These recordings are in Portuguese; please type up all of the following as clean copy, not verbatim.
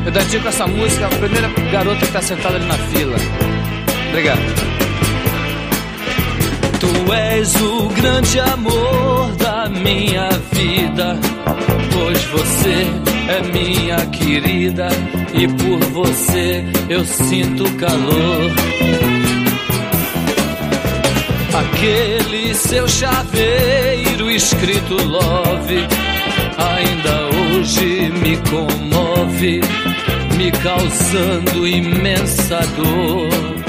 Eu dedico essa música à primeira garota que tá sentada ali na fila. Obrigado. Tu és o grande amor da minha vida, pois você é minha querida e por você eu sinto calor. Aquele seu chaveiro escrito love ainda hoje me comove, me causando imensa dor.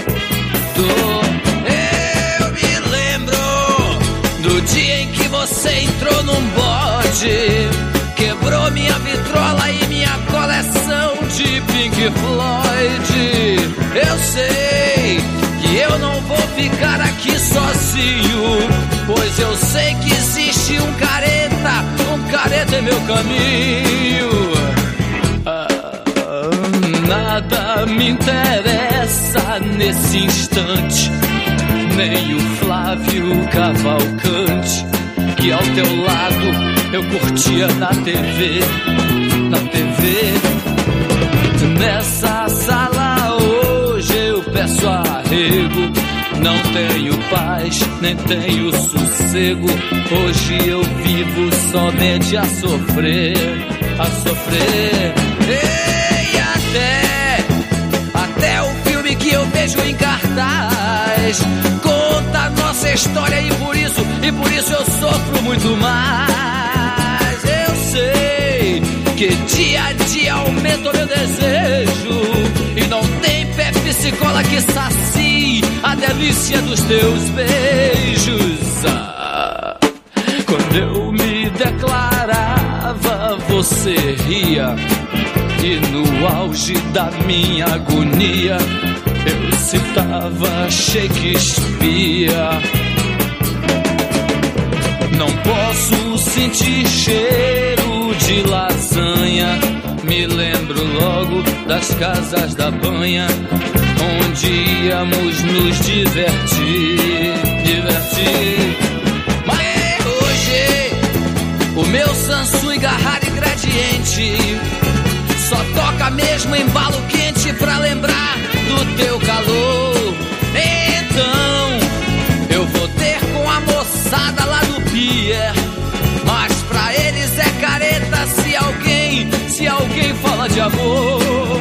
Eu me lembro do dia em que você entrou num bode, quebrou minha vitrola e minha coleção de Pink Floyd. Eu sei que eu não vou ficar aqui sozinho, pois eu sei que existe um careta em meu caminho. Nada me interessa nesse instante, nem o Flávio Cavalcante, que ao teu lado eu curtia na TV. Nessa sala hoje eu peço arrego, não tenho paz, nem tenho sossego. Hoje eu vivo somente a sofrer. E até o filme que eu vejo em cartaz conta a nossa história e por isso eu sofro muito mais. Eu sei que dia a dia aumenta o meu desejo e não tem Pepsi-Cola que sacie a delícia dos teus beijos. Quando eu me declarava, você ria, e no auge da minha agonia eu citava Shakespeare. Não posso sentir cheiro de lasanha, me lembro logo das casas da banha, onde íamos nos divertir. Mas hoje o meu Samsung Garrari Gradiente só toca mesmo embalo quente pra lembrar do teu calor. Então eu vou ter com a moçada lá do pier, mas pra eles é careta se alguém fala de amor.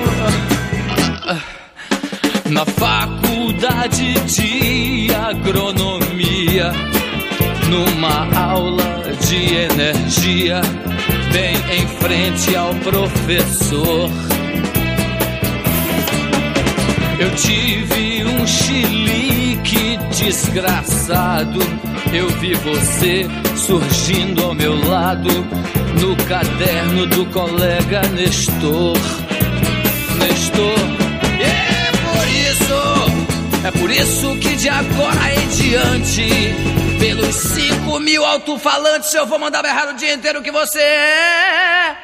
Na faculdade de agronomia, numa aula de energia, bem em frente ao professor, eu tive um chilique desgraçado. Eu vi você surgindo ao meu lado no caderno do colega Nestor. É por isso que de agora em diante, pelos 5.000 alto-falantes, eu vou mandar berrar o dia inteiro que você é